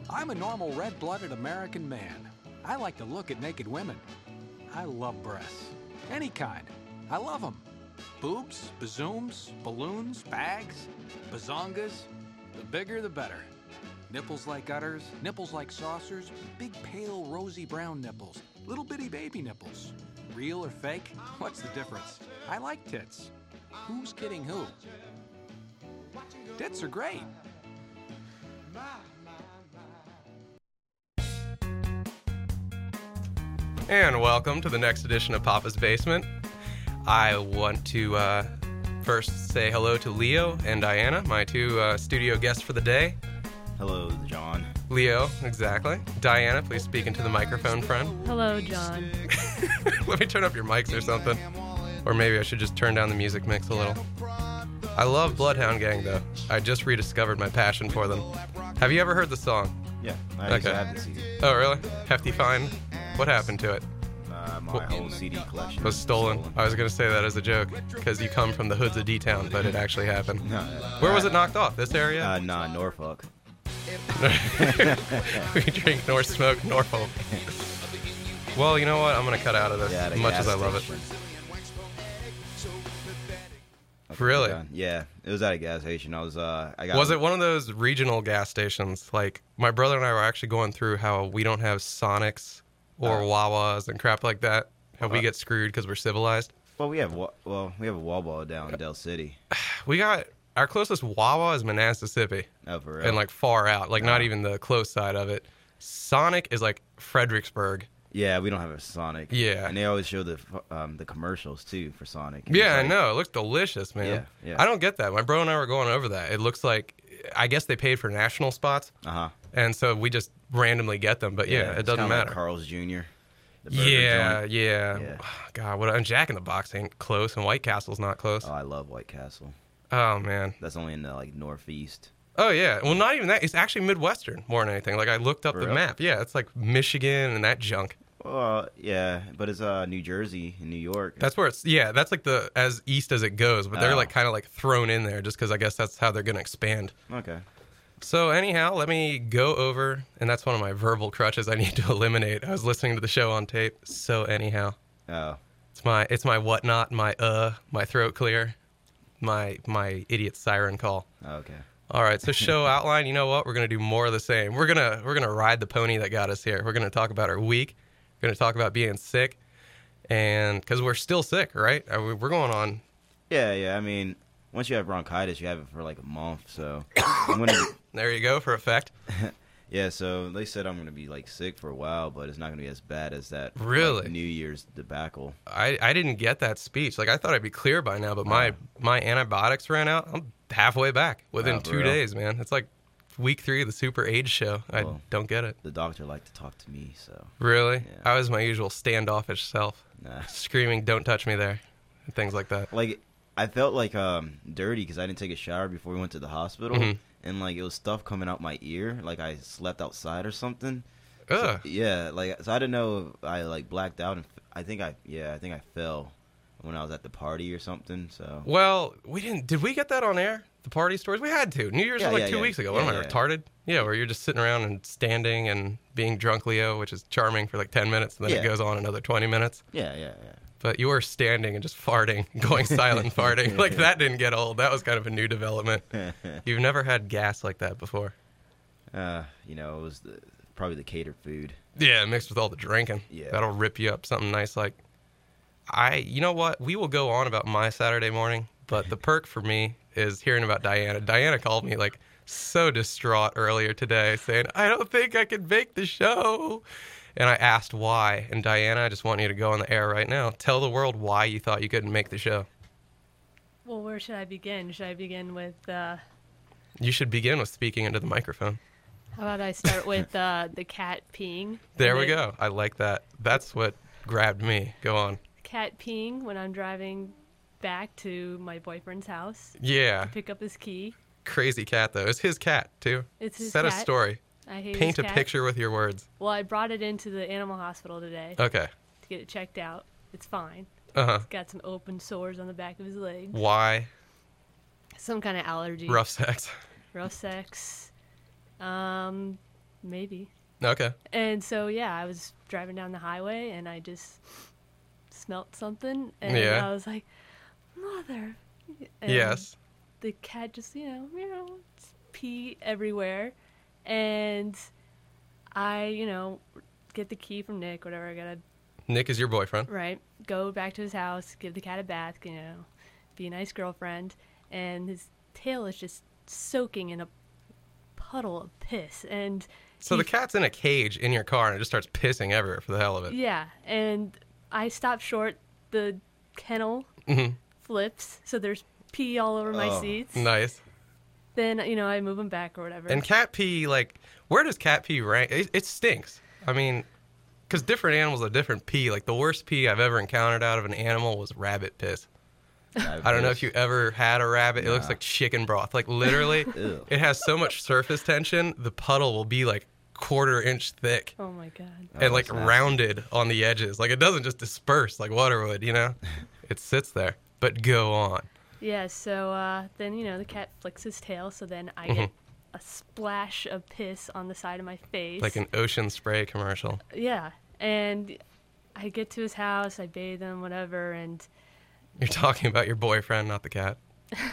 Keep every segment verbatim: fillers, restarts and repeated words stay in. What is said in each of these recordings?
I'm a normal red-blooded American man. I like to look at naked women. I love breasts. Any kind. I love them. Boobs, bazooms, balloons, bags, bazongas. The bigger, the better. Nipples like udders, nipples like saucers, big pale rosy brown nipples, little bitty baby nipples. Real or fake? What's the difference? I like tits. Who's kidding who? Tits are great. And welcome to the next edition of Papa's Basement. I want to uh, first say hello to Leo and Diana, my two uh, studio guests for the day. Hello, John. Leo, exactly. Diana, please speak into the microphone, friend. Hello, John. Let me turn up your mics or something. Or maybe I should just turn down the music mix a little. I love Bloodhound Gang, though. I just rediscovered my passion for them. Have you ever heard the song? Yeah, I used Okay. to have the C D. Oh, really? Hefty Fine? What happened to it? Uh, my What- whole C D collection Was stolen. I was going to say that as a joke, because you come from the hoods of D-Town, but it actually happened. No, Where was it knocked off? This area? Uh, nah, Norfolk. We drink nor smoke Norfolk. Well, you know what? I'm going to cut out of this, Yeah, the as much gas as I love it. station. Really? Yeah, yeah, it was at a gas station. I was, uh, I got. Was it one of those regional gas stations? Like, my brother and I were actually going through how we don't have Sonics or Uh. Wawas and crap like that. How we Uh. get screwed because we're civilized. Well, we have, wa- well, we have a Wawa down in Del City. We got, our closest Wawa is Manassas-Mississippi. Oh, for real? And, like, far out. Like, not Uh. even the close side of it. Sonic is, like, Fredericksburg. Yeah, we don't have a Sonic. Yeah. And they always show the um, the commercials too for Sonic. It's Yeah, I like- know. It looks delicious, man. Yeah, yeah. I don't get that. My bro and I were going over that. It looks like, I guess they paid for national spots, Uh huh. and so we just randomly get them. But yeah, it doesn't matter. Like Carl's Junior The burger yeah, joint. yeah, Yeah. God, what? And Jack in the Box ain't close, and White Castle's not close. Oh, I love White Castle. Oh man. That's only in the like northeast. Oh yeah. Well, not even that. It's actually Midwestern more than anything. Like I looked up For the real? map. Yeah, it's like Michigan and that junk. Well, yeah, but it's uh New Jersey and New York. That's where it's. Yeah, that's like the as east as it goes. But they're Oh. like kind of like thrown in there just because I guess that's how they're gonna expand. Okay. So anyhow, let me go over, and that's one of my verbal crutches I need to eliminate. I was listening to the show on tape. So anyhow, Oh. it's my it's my whatnot, my uh, my throat clear, my my idiot siren call. Okay. All right, so show outline. You know what? We're gonna do more of the same. We're gonna we're gonna ride the pony that got us here. We're gonna talk about our week. We're gonna talk about being sick, and because we're still sick, right? Uh, we- We're going on. Yeah, yeah. I mean, once you have bronchitis, you have it for like a month. So I'm gonna. Be, There you go for effect. yeah. So they said I'm gonna be like sick for a while, but it's not gonna be as bad as that. like, Really? New Year's debacle. I, I didn't get that speech. Like I thought I'd be clear by now, but my my antibiotics ran out. I'm halfway back within Oh, for two real? days, man. It's like week three of the Super Age show. I Well. don't get it. The doctor liked to talk to me, so Really? Yeah. I was my usual standoffish self, nah. screaming, "Don't touch me there," and things like that. Like I felt like um dirty because I didn't take a shower before we went to the hospital, Mhm. and like it was stuff coming out my ear, like I slept outside or something. Ugh. So, yeah, like so I didn't know if I like blacked out, and f- I think I yeah I think I fell when I was at the party or something. So Well, we didn't. Did we get that on air? The party stories? We had to. New Year's Yeah, was like yeah, two yeah. weeks ago. What Yeah, am I, yeah. retarded? Yeah, where you're just sitting around and standing and being drunk, Leo, which is charming for like ten minutes, and then it Yeah. goes on another twenty minutes. yeah, yeah, yeah. But you were standing and just farting, going silent and farting. Like that didn't get old. That was kind of a new development. You've never had gas like that before. uh, you know, it was the, probably the catered food. Yeah, mixed with all the drinking. Yeah. That'll rip you up something nice like I you know what? We will go on about my Saturday morning, but the perk for me is hearing about Diana. Diana called me like so distraught earlier today saying, "I don't think I can make the show." And I asked why. And Diana, I just want you to go on the air right now. Tell the world why you thought you couldn't make the show. Well, where should I begin? Should I begin with, uh, You should begin with speaking into the microphone. how about I start with uh, the cat peeing? There When we it- go. I like that. That's what grabbed me. Go on. Cat peeing when I'm driving back to my boyfriend's house Yeah. to pick up his key. Crazy cat, though. It's his cat, too. It's his Set a cat. story. I hate Paint his a cat. picture with your words. Well, I brought it into the animal hospital today Okay. to get it checked out. It's fine. Uh-huh. It's got some open sores on the back of his leg. Why? Some kind of allergy. Rough sex. Rough sex. Um, maybe. Okay. And so, yeah, I was driving down the highway and I just smelt something. And Yeah. I was like, mother. And Yes. the cat just, you know, you know, pee everywhere. And I, you know, get the key from Nick, whatever. I gotta, Nick is your boyfriend. right, go back to his house, give the cat a bath, you know, be a nice girlfriend. And his tail is just soaking in a puddle of piss. And So he the cat's in a cage in your car and it just starts pissing everywhere for the hell of it. Yeah, and I stop short. The kennel Mhm. flips, so there's pee all over my Oh, seats. Nice. Then, you know, I move him back or whatever. And cat pee, like, where does cat pee rank? It, it stinks. I mean, because different animals have different pee. Like, the worst pee I've ever encountered out of an animal was rabbit piss. I don't know if you ever had a rabbit. It looks Nah. like chicken broth. Like, literally, Ew. it has so much surface tension, the puddle will be, like, quarter inch thick. Oh my god. Oh, And like that's nasty. rounded on the edges. Like it doesn't just disperse like water would, you know? It sits there. But go on. Yeah, so uh, then, you know, the cat flicks his tail, so then I Mm-hmm. get a splash of piss on the side of my face. Like an ocean spray commercial. Yeah, and I get to his house, I bathe him, whatever, and You're talking about your boyfriend, not the cat.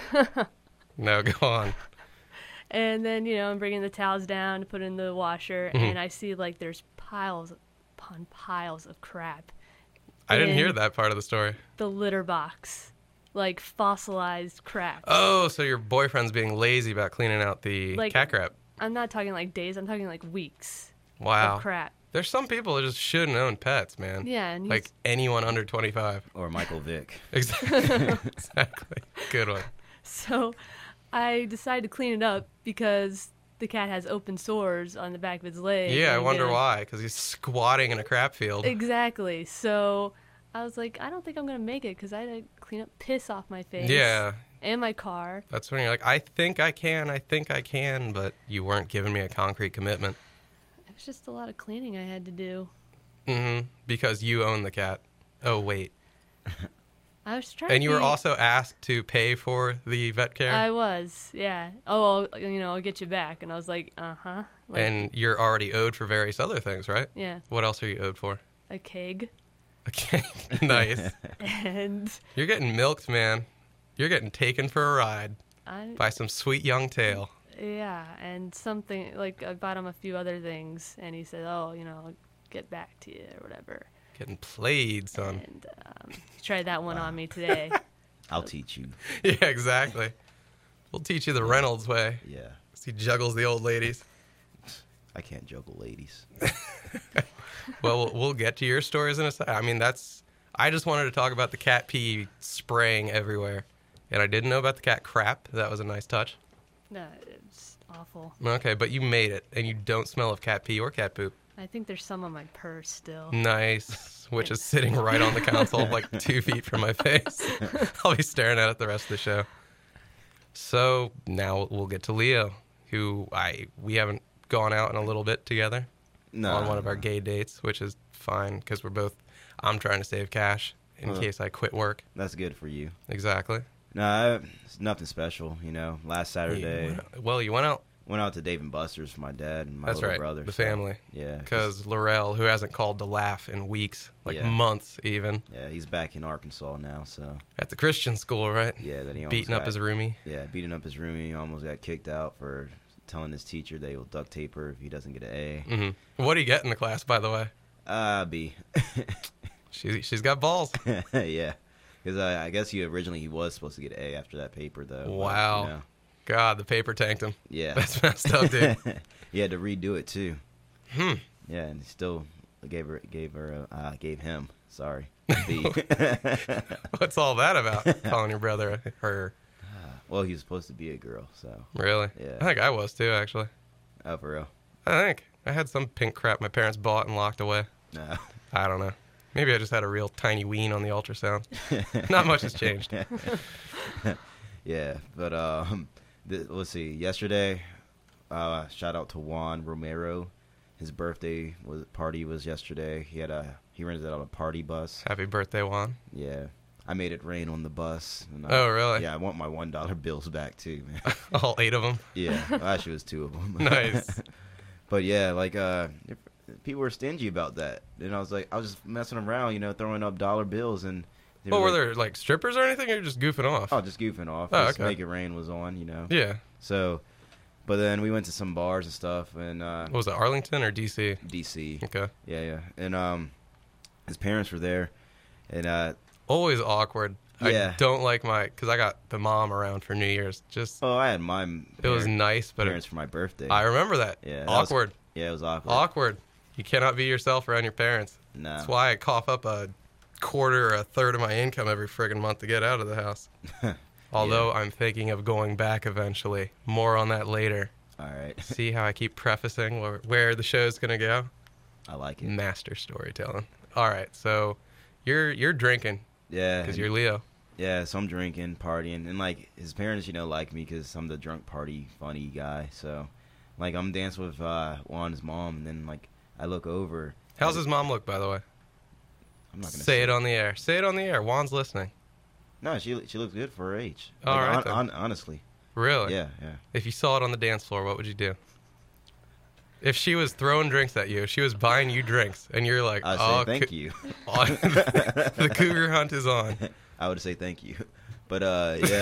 No, go on. and then, you know, I'm bringing the towels down to put in the washer, Mm-hmm. and I see, like, there's piles upon piles of crap. I didn't hear in that part of the story. The litter box. Like, fossilized crap. Oh, so your boyfriend's being lazy about cleaning out the Like- cat crap. I'm not talking, like, days, I'm talking, like, weeks Wow. of crap. There's some people that just shouldn't own pets, man. Yeah, and he's... Like anyone under twenty-five. Or Michael Vick. Exactly. Exactly. Good one. So I decided to clean it up because the cat has open sores on the back of his leg. Yeah, I and wonder then- why. Because he's squatting in a crap field. Exactly. So I was like, I don't think I'm going to make it because I had to clean up piss off my face. Yeah. And my car. That's when you're like, I think I can, I think I can, but you weren't giving me a concrete commitment. It was just a lot of cleaning I had to do. hmm Because you own the cat. Oh, wait. I was trying And to you were be- also asked to pay for the vet care? I was, yeah. Oh, I'll, you know, I'll get you back. And I was like, uh-huh. Like, and you're already owed for various other things, right? yeah, What else are you owed for? a keg. Okay, nice. And You're getting milked, man. You're getting taken for a ride I, by some sweet young tail. yeah, and something, like, I bought him a few other things. And he said, oh, you know, I'll get back to you or whatever. Getting played, son. And um, he tried that one on me today. I'll teach you. Yeah, exactly. We'll teach you the Reynolds way. Yeah. He juggles the old ladies. I can't juggle ladies. Well, we'll- we'll get to your stories in a second. I mean, that's. I just wanted to talk about the cat pee spraying everywhere, and I didn't know about the cat crap. That was a nice touch. No, it's awful. Okay, but you made it, and you don't smell of cat pee or cat poop. I think there's some on my purse still. Nice, which is sitting right on the console, like two feet from my face. I'll be staring at it the rest of the show. So now we'll get to Leo, who I we haven't gone out in a little bit together No. on one of our gay dates, which is fine because we're both. I'm trying to save cash in Uh. case I quit work. That's good for you. Exactly. No, I, it's nothing special. You know, last You Saturday went- well, you went out. went out to Dave and Buster's for my dad and my That's little right, brother. the so, family. Yeah. Because Laurel, who hasn't called to laugh in weeks, like Yeah. months even, Yeah, he's back in Arkansas now. So at the Christian school, right? yeah, that he almost Beating up got- his roomie. Yeah, beating up his roomie. He almost got kicked out for telling his teacher they will duct tape her if he doesn't get an A. hmm What do you get in the class, by the way? Uh, B. She's she's got balls. Yeah, because uh, I guess he originally he was supposed to get an A after that paper though. but, Wow. you know, God, the paper tanked him. yeah. That's messed up, dude. He had to redo it too. Hmm. Yeah, and he still gave her gave her a, uh, gave him sorry B. What's all that about? Calling your brother her. Well, he was supposed to be a girl, so Really? Yeah. I think I was too, actually. oh for real. I think I had some pink crap my parents bought and locked away. No. I don't know. Maybe I just had a real tiny ween on the ultrasound. Not much has changed. Yeah, but um, th- let's see. Yesterday, uh, shout out to Juan Romero. His birthday was party was yesterday. He had a he rented out a party bus. Happy birthday, Juan. Yeah, I made it rain on the bus. And I, Oh, really? Yeah, I want my one dollar bills back too, man. All eight of them. Yeah, well, actually, it was two of them. Nice. But yeah, like uh, if, people were stingy about that. And I was like, I was just messing around, you know, throwing up dollar bills, and they Well, were were like, there like strippers or anything, or you're just goofing off? oh, just goofing off. Oh, just okay. Make It Rain was on, you know. Yeah. So, but then we went to some bars and stuff, and uh, What was it, Arlington or D C? D C. Okay. Yeah, yeah. And um, his parents were there, and uh, Always awkward. Yeah. I don't like my, because I got the mom around for New Year's. Just, oh, I had my it was parent- nice, but parents it, for my birthday. I remember that. Yeah, that was- Awkward. yeah, it was awkward. Awkward. You cannot be yourself around your parents. No. That's why I cough up a quarter or a third of my income every friggin' month to get out of the house. Although I'm thinking of going back eventually. More on that later. All right, See how I keep prefacing where, where the show's going to go? I like it. Master storytelling. All right, so you're you're drinking Yeah, because and- you're Leo. yeah. So I'm drinking, partying, and like his parents, you know, like me because I'm the drunk party funny guy. So, like, I'm dancing with uh, Juan's mom, and then like I look over. How's his mom look, by the way? I'm not gonna Say it on the air. Say it on the air. Juan's listening. No, she she looks good for her age. All Like, right, hon- then. hon- honestly, Really? yeah, yeah. If you saw it on the dance floor, what would you do? If she was throwing drinks at you, if she was buying you drinks, and you're like, I would oh, say thank cou- you. the cougar hunt is on. I would say thank you, but uh, yeah,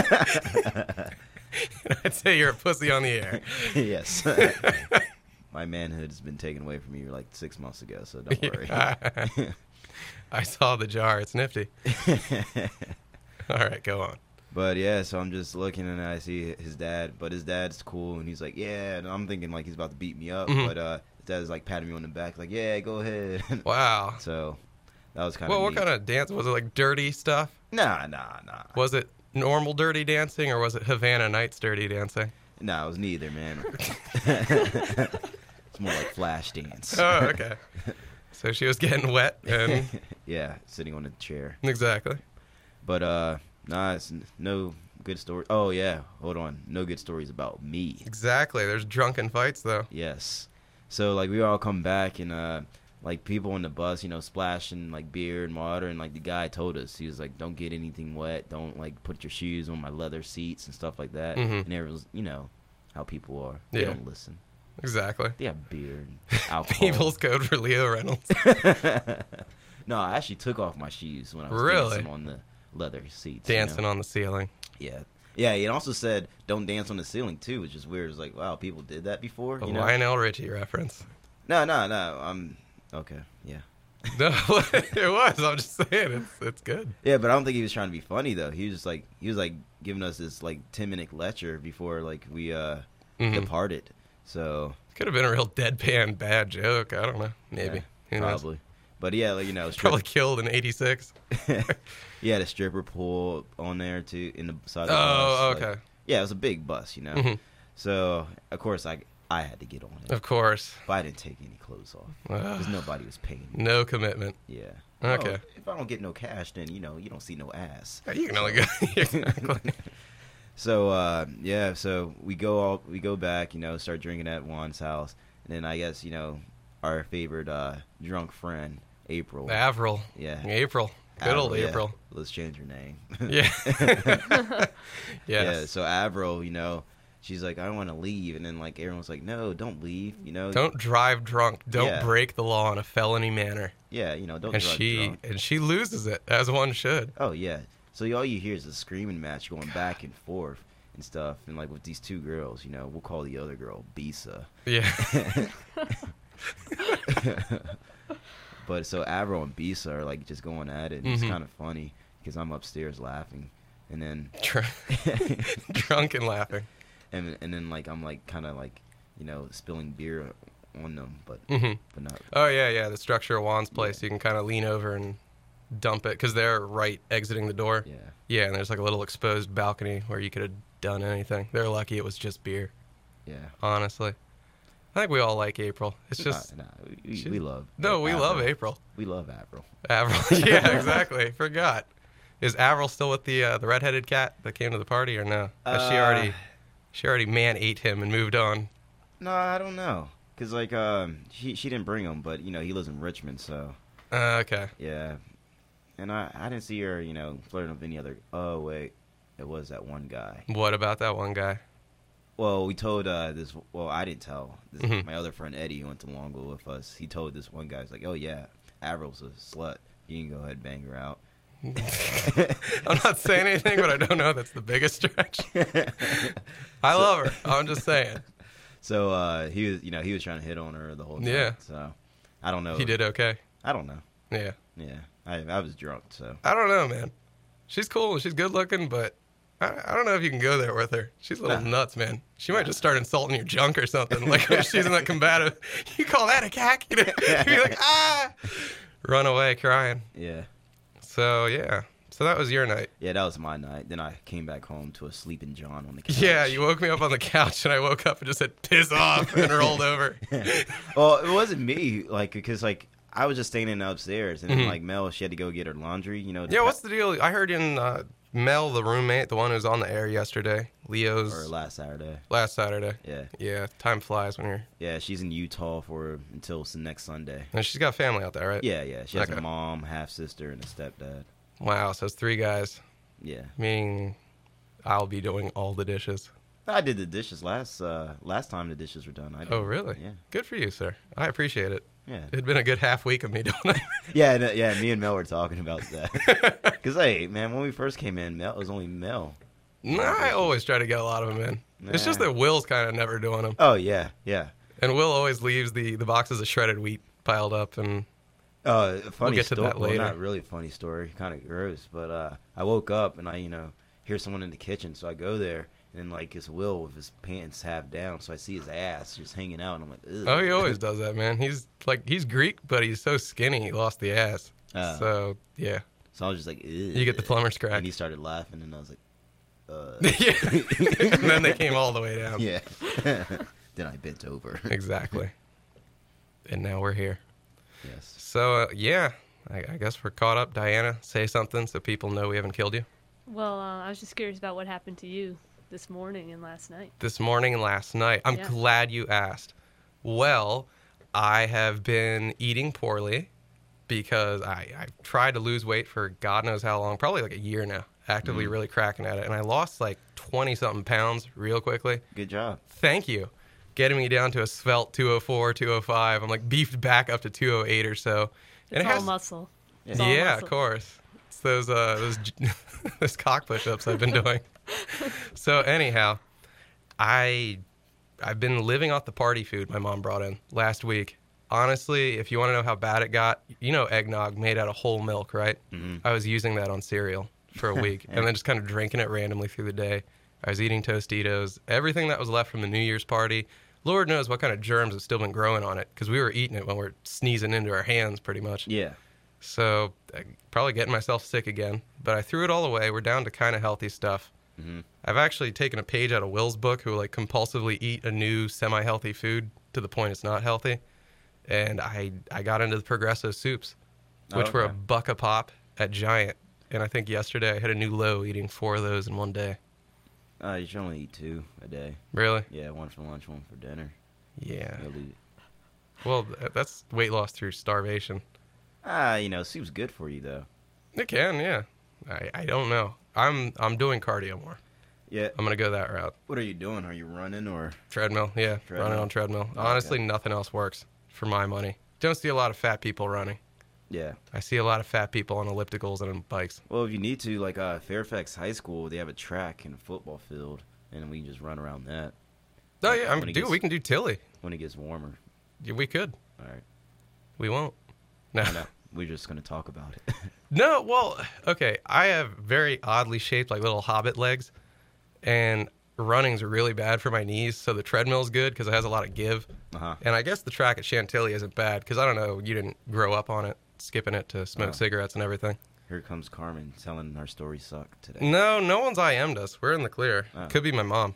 I'd say you're a pussy on the air. yes. My manhood has been taken away from me like six months ago, so don't worry. I saw the jar. It's nifty. All right, go on. But yeah, so I'm just looking and I see his dad, but his dad's cool and he's like, yeah, and I'm thinking like he's about to beat me up, Mhm. but uh, his dad's like patting me on the back, like, yeah, go ahead. Wow. So that was kind Well, of. what kind of dance was it? Like dirty stuff? Nah, nah, nah. Was it normal dirty dancing or was it Havana Nights dirty dancing? Nah, it was neither, man. It's more like flash dance. Oh, okay. So she was getting wet and Yeah, sitting on a chair. exactly. But uh, nah, it's n- no good story. Oh yeah, hold on, no good stories about me. Exactly. There's drunken fights though. Yes. So like we all come back and uh like people on the bus, you know, splashing like beer and water, and like the guy told us, he was like, don't get anything wet, don't like put your shoes on my leather seats and stuff like that. Mhm. And everyone's, you know, how people are. They Yeah. don't listen. Exactly. They have beer and alcohol. People's code for Leo Reynolds. No, I actually took off my shoes when I was Really? dancing on the leather seats. you Dancing know? on the ceiling. Yeah. Yeah, it also said don't dance on the ceiling too, which is weird. It's like, wow, people did that before. A You know? Lionel Richie reference. No, no, no. I'm okay. Yeah. No, it was. I'm just saying, it's it's good. Yeah, but I don't think he was trying to be funny though. He was just like he was like giving us this like ten minute lecture before like we uh Mhm. departed. So Could have been a real deadpan bad joke. I don't know. Maybe. yeah, Who knows? probably. But yeah, like you know, strip- Probably killed in eighty-six. he had a stripper pool on there too in the side of the Oh, bus. okay. Like, yeah, it was a big bus, you know. Mhm. So of course I I had to get on it, Of course. but I didn't take any clothes off because nobody was paying me. No commitment. Yeah. Okay. Well, if I don't get no cash, then you know you don't see no ass. You can only go. Exactly. So uh, yeah, so we go all we go back, you know, start drinking at Juan's house, and then I guess you know our favorite uh, drunk friend April. Avril. Yeah. April. Good old yeah. April. Let's change her name. Yeah. Yeah. Yes. So Avril, you know, she's like, I want to leave, and then like everyone's like, no, don't leave, you know. Don't drive drunk. Don't Yeah. break the law in a felony manner. Yeah, you know, don't And drive she drunk. and she loses it as one should. Oh yeah. So all you hear is a screaming match going back and forth and stuff, and like with these two girls, you know, we'll call the other girl Bisa. Yeah. But so Avril and Bisa are like just going at it, and it's Mhm. kind of funny because I'm upstairs laughing, and then Dr- drunk and laughing. and and then like I'm like kind of like you know spilling beer on them, but hmm but not. Oh yeah, yeah. The structure of Juan's place, you can kind of lean over and dump it because they're right exiting the door. Yeah. Yeah, and there's like a little exposed balcony where you could have done anything. They're lucky it was just beer. Yeah. Honestly, I think we all like April. It's just Nah, nah, we, she- we love. no, we Avril. love April. We love Avril. Avril. Yeah, exactly. Forgot. Is Avril still with the uh, the redheaded cat that came to the party or no? Has she Uh, already she already man ate him and moved on. No, I don't know, cause like um she she didn't bring him, but you know he lives in Richmond, so Uh, okay. yeah. And I I didn't see her you know flirting with any other. Oh wait, it was that one guy. What about that one guy? Well, we told uh, this. Well, I didn't tell. This, Mhm. My other friend Eddie who went to Longville with us. He told this one guy, he's like, "Oh yeah, Avril's a slut. You can go ahead and bang her out." I'm not saying anything, but I don't know. That's the biggest stretch. I love her. I'm just saying. So uh, he was, you know, he was trying to hit on her the whole time. Yeah. So I don't know. He did okay. I don't know. Yeah. Yeah. I I was drunk, so. I don't know, man. She's cool and she's good looking, but I, I don't know if you can go there with her. She's a little Nah. nuts, man. She might just start insulting your junk or something. Like if she's in that combative. You call that a cack? You know, you'd be like, ah, run away crying. Yeah. So yeah. So that was your night. Yeah, that was my night. Then I came back home to a sleeping John on the couch. Yeah, you woke me up on the couch and I woke up and just said piss off and rolled over. Well, it wasn't me, like, because like I was just standing upstairs, and then Mhm. like Mel, she had to go get her laundry. You know. Yeah, what's the deal? I heard in uh, Mel, the roommate, the one who was on the air yesterday, Leo's Or last Saturday. last Saturday. Yeah. Yeah, time flies when you're. Yeah, she's in Utah for until s- next Sunday. And she's got family out there, right? Yeah, yeah. She has Okay. a mom, half sister, and a stepdad. Wow, so it's three guys, Yeah. meaning I'll be doing all the dishes. I did the dishes last uh last time the dishes were done. I did. Oh, really? Yeah. Good for you, sir. I appreciate it. Yeah. It'd been a good half week of me doing that. Yeah, no, yeah. Me and Mel were talking about that. Cause hey, man, when we first came in, Mel it was only Mel. Nah, I always try to get a lot of them in. It's just Nah. that Will's kind of never doing them. Oh yeah, yeah. And Will always leaves the, the boxes of shredded wheat piled up. And Uh, a funny get to story. that Well, later. not really a funny story. Kind of gross. But uh, I woke up and I, you know, hear someone in the kitchen. So I go there and like it's Will with his pants half down. So I see his ass just hanging out, and I'm like, ugh. oh, he always does that, man. He's like, he's Greek, but he's so skinny, he lost the ass. Oh. So, yeah. So I was just like, ugh. You get the plumber's crack. And he started laughing, and I was like, uh. Yeah. And then they came all the way down. Yeah. Then I bent over. Exactly. And now we're here. Yes. So, uh, yeah, I, I guess we're caught up. Diana, say something so people know we haven't killed you. Well, uh, I was just curious about what happened to you this morning and last night. This morning and last night. I'm Yeah. glad you asked. Well, I have been eating poorly because I, I tried to lose weight for God knows how long, probably like a year now, actively Mm. really cracking at it. And I lost like twenty-something pounds real quickly. Good job. Thank you. Getting me down to a svelte two oh four, two oh five. I'm like beefed back up to two oh eight or so. It's it all has- muscle. Yeah. It's all Yeah, muscle. of course. It's those uh those those cock push-ups I've been doing. So anyhow, I I've been living off the party food my mom brought in last week. Honestly, if you want to know how bad it got, you know eggnog made out of whole milk, right? Mhm. I was using that on cereal for a week and then just kind of drinking it randomly through the day. I was eating Tostitos, everything that was left from the New Year's party. Lord knows what kind of germs have still been growing on it because we were eating it when we we're sneezing into our hands pretty much. Yeah. So uh, probably getting myself sick again, but I threw it all away. We're down to kind of healthy stuff. Mm-hmm. I've actually taken a page out of Will's book, who like compulsively eat a new semi-healthy food to the point it's not healthy. And I I got into the Progresso soups, which Oh, were a okay. buck a pop at Giant. And I think yesterday I hit a new low eating four of those in one day. Uh, you should only eat two a day. Really? Yeah, one for lunch, one for dinner. Yeah. You'll eat- Well, th- that's weight loss through starvation. Ah, you know, soup's good for you though. It can, yeah. I, I don't know. I'm I'm doing cardio more. Yeah. I'm gonna go that route. What are you doing? Are you running or? Treadmill, yeah, Treadmill. running on treadmill. Oh, Honestly, okay. nothing else works for my money. Don't see a lot of fat people running. Yeah. I see a lot of fat people on ellipticals and on bikes. Well, if you need to, like uh, Fairfax High School, they have a track and a football field, and we can just run around that Oh yeah, I When mean, it dude, gets- we can do Tilly. when it gets warmer. Yeah, we could. All right. We won't. No. I know. We're just gonna talk about it. No, well, okay. I have very oddly shaped, like little hobbit legs, and running's really bad for my knees. So the treadmill's good because it has a lot of give. uh huh. And I guess the track at Chantilly isn't bad because I don't know, you didn't grow up on it, skipping it to smoke Oh. cigarettes and everything. Here comes Carmen telling our stories suck today. No, no one's I M'd us. We're in the clear. Oh. Could be my mom.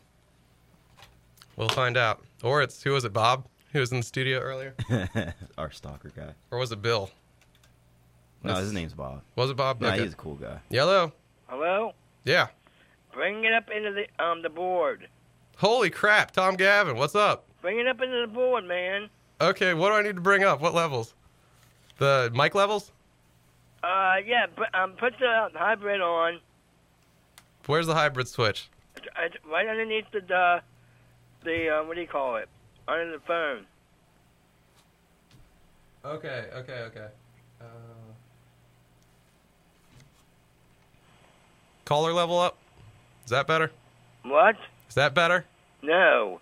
We'll find out. Or it's, who was it, Bob? Who was in the studio earlier? Our stalker guy. Or was it Bill? No, That's- his name's Bob. Was it Bob? Nah, Okay. he's a cool guy. Yellow? Hello? Yeah. Bring it up into the um the board. Holy crap, Tom Gavin, what's up? Bring it up into the board, man. Okay, what do I need to bring up? What levels? The mic levels? Uh, yeah, but, um, put the hybrid on. Where's the hybrid switch? It's, it's right underneath the, the the uh, what do you call it? Under the phone. Okay, okay, okay. Uh, caller level up. Is that better? What? Is that better? No.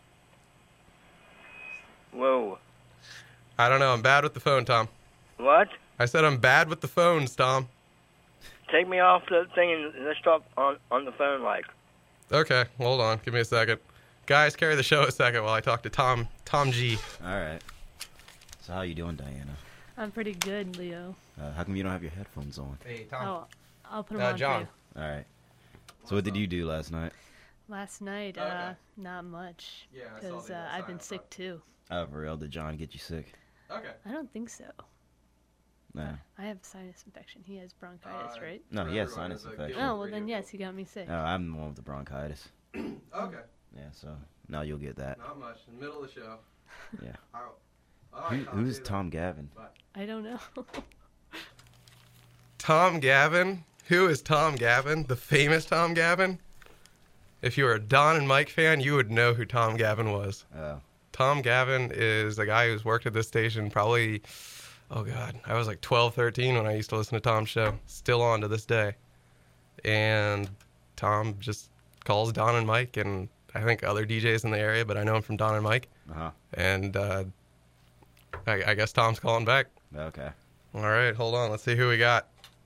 Whoa. I don't know. I'm bad with the phone, Tom. What? I said I'm bad with the phones, Tom. Take me off the thing and let's talk on on the phone, like. Okay, hold on. Give me a second. Guys, carry the show a second while I talk to Tom Tom G. All right. So how you doing, Diana? I'm pretty good, Leo. Uh, how come you don't have your headphones on? Hey, Oh, I'll put them Uh, on John. for you. All right. So what did you do last night? Last night, Okay. uh, not much. Yeah, I saw Because the, uh, uh, I've sign been up sick front. too. Oh, for real? Did John get you sick? Okay. I don't think so. No. I have sinus infection. He has bronchitis, Uh, right? No, For he has everyone, sinus it's a infection. guilt Oh, well radio then yes, guilt. he got me sick. No, I'm the one with the bronchitis. Okay. Yeah, so now you'll get that. Not much. In the middle of the show. Yeah. All Who, right, Tom, who's say that. Tom Gavin? I don't know. Tom Gavin? Who is Tom Gavin? The famous Tom Gavin? If you were a Don and Mike fan, you would know who Tom Gavin was. Oh. Tom Gavin is a guy who's worked at this station probably, oh God, I was like twelve, thirteen when I used to listen to Tom's show. Still on to this day. And Tom just calls Don and Mike and I think other D Js in the area, but I know him from Don and Mike. Uh-huh. And uh, I, I guess Tom's calling back. Okay. All right, hold on. Let's see who we got.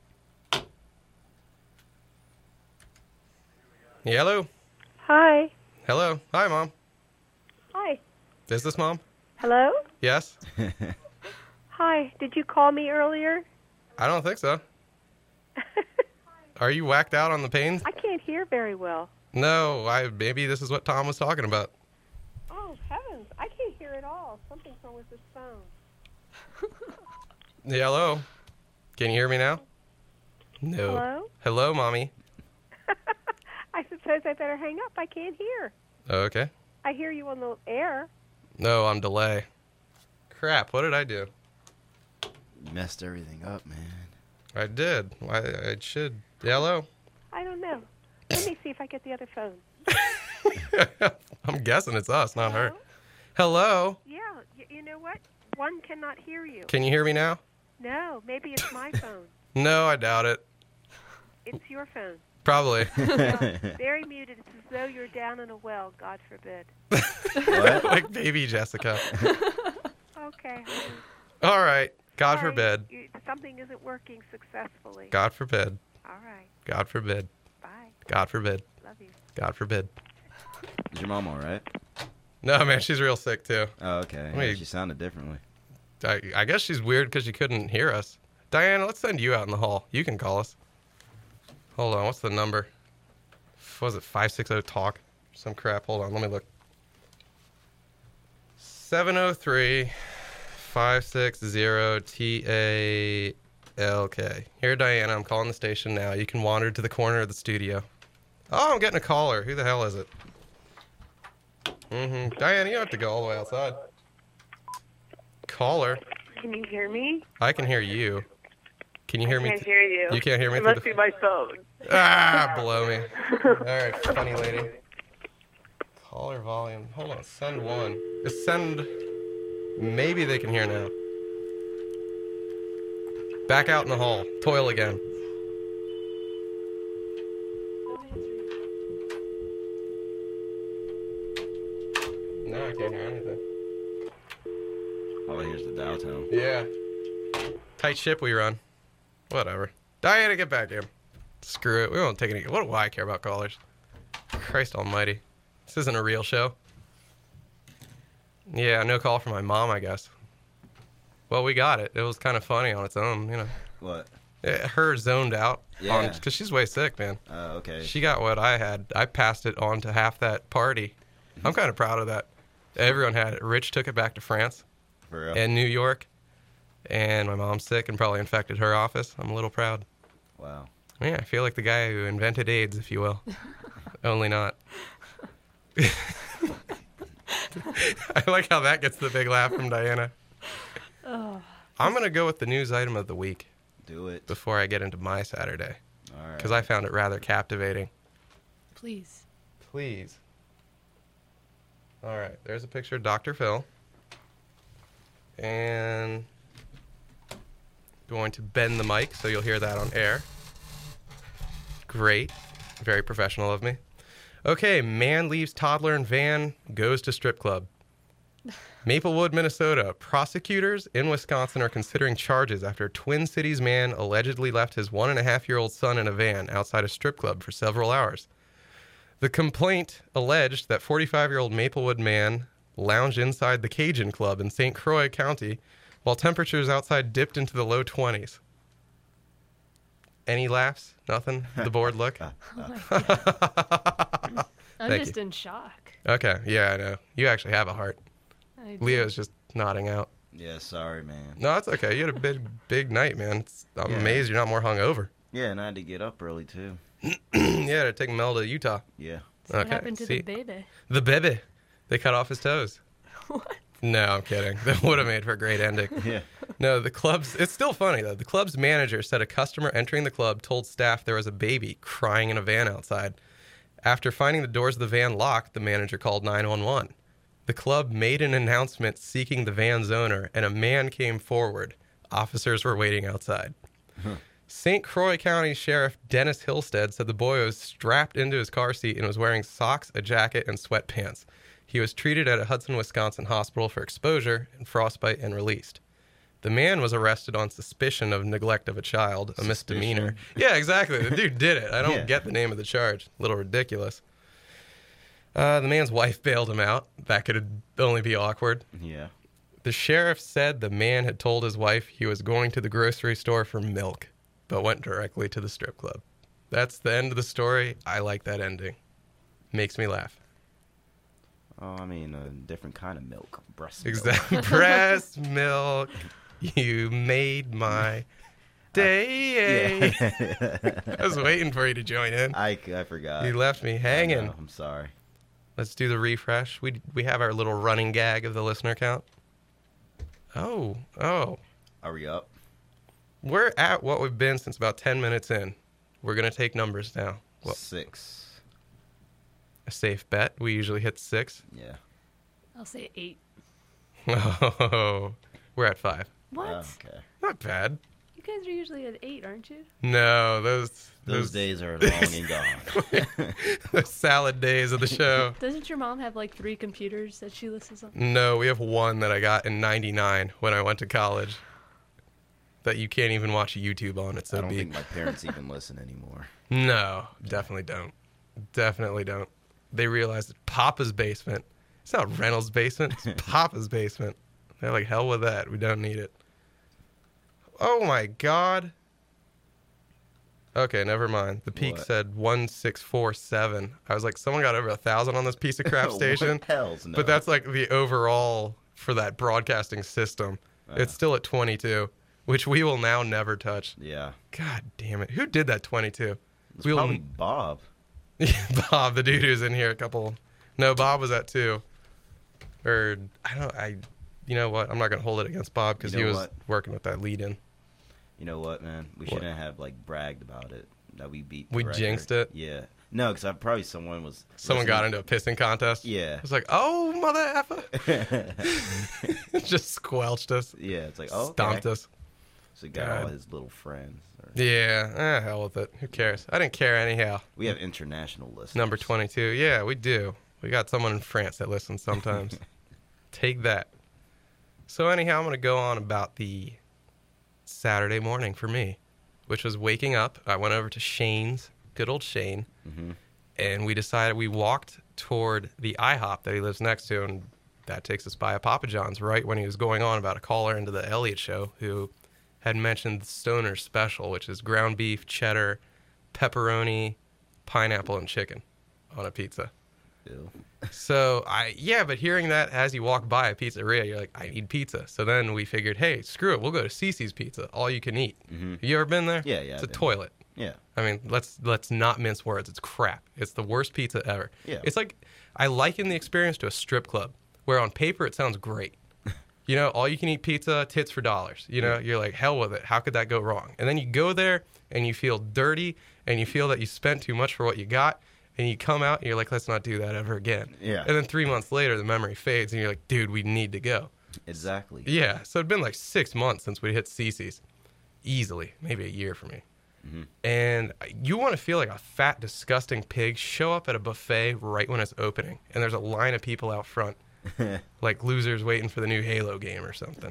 Yeah, hello. Hi. Hello. Hi, Mom. Hi. Is this Mom? Hello? Yes? Hi. Did you call me earlier? I don't think so. Are you whacked out on the pains? I can't hear very well. No, I maybe this is what Tom was talking about. Oh, heavens. I can't hear at all. Something's wrong with this phone. Yeah, hello. Can you hear me now? No. Hello? Hello, Mommy. I suppose I better hang up. I can't hear. Okay. I hear you on the air. No, I'm delay. Crap, what did I do? You messed everything up, man. I did. I, I should. Yeah, hello. I don't know. Let me see if I get the other phone. I'm guessing it's us, not her. Hello? Hello. Yeah. Y- you know what? One cannot hear you. Can you hear me now? No, maybe it's my phone. No, I doubt it. It's your phone. Probably. Well, very muted. It's as though you're down in a well. God forbid. What? Like baby Jessica. Okay. All right. God Sorry, forbid. you- Something isn't working successfully. God forbid. All right. God forbid. Bye. God forbid. Love you. God forbid. Is your mom all right? No, man, she's real sick too. Oh, okay. Yeah, Wait. she sounded differently. I, I guess she's weird because she couldn't hear us. Diana, let's send you out in the hall. You can call us. Hold on, what's the number? What was it, five six zero talk? Some crap. Hold on, let me look. seven oh three, five six zero T A L K. Here, Diana, I'm calling the station now. You can wander to the corner of the studio. Oh, I'm getting a caller. Who the hell is it? Mm-hmm. Diana, you don't have to go all the way outside. Caller. Can you hear me? I can hear you. Can you hear I me? can't th- hear you. You can't hear me It through must the- be my phone. Ah, blow me. All right, funny lady. Caller volume. Hold on, send one. Just send. Maybe they can hear now. Back out in the hall. Toil again. No, I can't hear anything. All I hear is the dial tone. Yeah. Tight ship we run. Whatever. Diana, get back here. Screw it. We won't take any. What do I care about callers? Christ almighty. This isn't a real show. Yeah, no call from my mom, I guess. Well, we got it. It was kind of funny on its own, you know. What? Yeah, her zoned out. Yeah. Because she's way sick, man. Oh, okay. She got what I had. I passed it on to half that party. I'm kind of proud of that. Everyone had it. Rich took it back to France For real? and New York. And my mom's sick and probably infected her office. I'm a little proud. Wow. Yeah, I feel like the guy who invented AIDS, if you will. Only not. I like how that gets the big laugh from Diana. Oh, I'm going to go with the news item of the week Do it. before I get into my Saturday. All right. Because I found it rather captivating. please. Please. All right, there's a picture of Doctor Phil. And going to bend the mic so you'll hear that on air. Great. Very professional of me. Okay, man leaves toddler in van, goes to strip club. Maplewood, Minnesota. Prosecutors in Wisconsin are considering charges after a Twin Cities man allegedly left his one and a half year old son in a van outside a strip club for several hours. The complaint alleged that forty-five-year-old Maplewood man lounged inside the Cajun Club in Saint Croix County while temperatures outside dipped into the low twenties. Any laughs? Nothing? The board look? Oh my God. I'm Thank just you. in shock. Okay, yeah, I know. You actually have a heart. I do. Leo's just nodding out. Yeah, sorry, man. No, it's okay. You had a big, big night, man. It's, I'm Yeah. amazed you're not more hungover. Yeah, and I had to get up early, too. Yeah, to take Mel to Utah. Yeah. So what Okay, happened to see? the baby? The baby. They cut off his toes. What? No, I'm kidding. That would have made for a great ending. Yeah. No, the club's, it's still funny though. The club's manager said a customer entering the club told staff there was a baby crying in a van outside. After finding the doors of the van locked, the manager called nine one one. The club made an announcement seeking the van's owner, and a man came forward. Officers were waiting outside. Saint Croix County Sheriff Dennis Hillstead said the boy was strapped into his car seat and was wearing socks, a jacket, and sweatpants. He was treated at a Hudson, Wisconsin hospital for exposure and frostbite and released. The man was arrested on suspicion of neglect of a child, a Suspicion? misdemeanor. Yeah, exactly. The dude did it. I don't Yeah. get the name of the charge. A little ridiculous. Uh, the man's wife bailed him out. That could only be awkward. Yeah. The sheriff said the man had told his wife he was going to the grocery store for milk, but went directly to the strip club. That's the end of the story. I like that ending. Makes me laugh. Oh, I mean, a different kind of milk. Breast milk. Exactly. Breast milk. You made my day. Yeah. I was waiting for you to join in. I, I forgot. You left me I hanging. know, I'm sorry. Let's do the refresh. We we have our little running gag of the listener count. Oh, oh. Are we up? We're at what we've been since about ten minutes in. We're going to take numbers now. Well, Six. a safe bet. We usually hit six. Yeah. I'll say eight. Oh, we're at five. What? Oh, okay. Not bad. You guys are usually at eight, aren't you? No, those Those days are long and gone. the salad days of the show. Doesn't your mom have like three computers that she listens on? No, we have one that I got in ninety-nine when I went to college that you can't even watch YouTube on. It's so I don't big. think my parents even listen anymore. No, definitely don't. Definitely don't. They realized it's Papa's basement. It's not Reynolds' basement. It's Papa's basement. They're like, hell with that. We don't need it. Oh my God. Okay, never mind. The peak What? said one six four seven. I was like, someone got over a thousand on this piece of crap station. What hells no. But that's like the overall for that broadcasting system. Uh. It's still at twenty-two, which we will now never touch. Yeah. God damn it. Who did that twenty-two? It's We'll- probably Bob. Bob, the dude who's in here a couple. No, Bob was at two. Or, I don't, I, you know what? I'm not going to hold it against Bob because You he know was what? working with that lead in. You know what, man? We What? shouldn't have like bragged about it that we beat. the We record. jinxed it? Yeah. No, because I probably someone was. Someone got listening- into a pissing contest. Yeah. I was like, oh, mother effer. Just squelched us. Yeah, it's like oh, Stomped okay. us. So he got all God. his little friends. Or- Yeah, eh, hell with it. Who cares? I didn't care anyhow. We have international listeners. Number twenty-two. Yeah, we do. We got someone in France that listens sometimes. Take that. So anyhow, I'm going to go on about the Saturday morning for me, which was waking up. I went over to Shane's, good old Shane, Mm-hmm. and we decided we walked toward the IHOP that he lives next to, and that takes us by a Papa John's right when he was going on about a caller into the Elliott show who had mentioned the Stoner Special, which is ground beef, cheddar, pepperoni, pineapple, and chicken on a pizza. Ew. So I, yeah, but hearing that as you walk by a pizzeria, you're like, I need pizza. So then we figured, hey, screw it, we'll go to Cece's Pizza, all you can eat. Mhm. Have you ever been there? Yeah, yeah, It's I've a been toilet. Yeah. I mean, let's let's not mince words. It's crap. It's the worst pizza ever. Yeah. It's like I liken the experience to a strip club, where on paper it sounds great. You know, all you can eat pizza, tits for dollars. You know, you're like, hell with it. How could that go wrong? And then you go there and you feel dirty and you feel that you spent too much for what you got. And you come out and you're like, let's not do that ever again. Yeah. And then three months later, the memory fades and you're like, dude, we need to go. Exactly. Yeah. So it'd been like six months since we hit Cece's. Easily. Maybe a year for me. Mm-hmm. And you want to feel like a fat, disgusting pig show up at a buffet right when it's opening. And there's a line of people out front, like losers waiting for the new Halo game or something.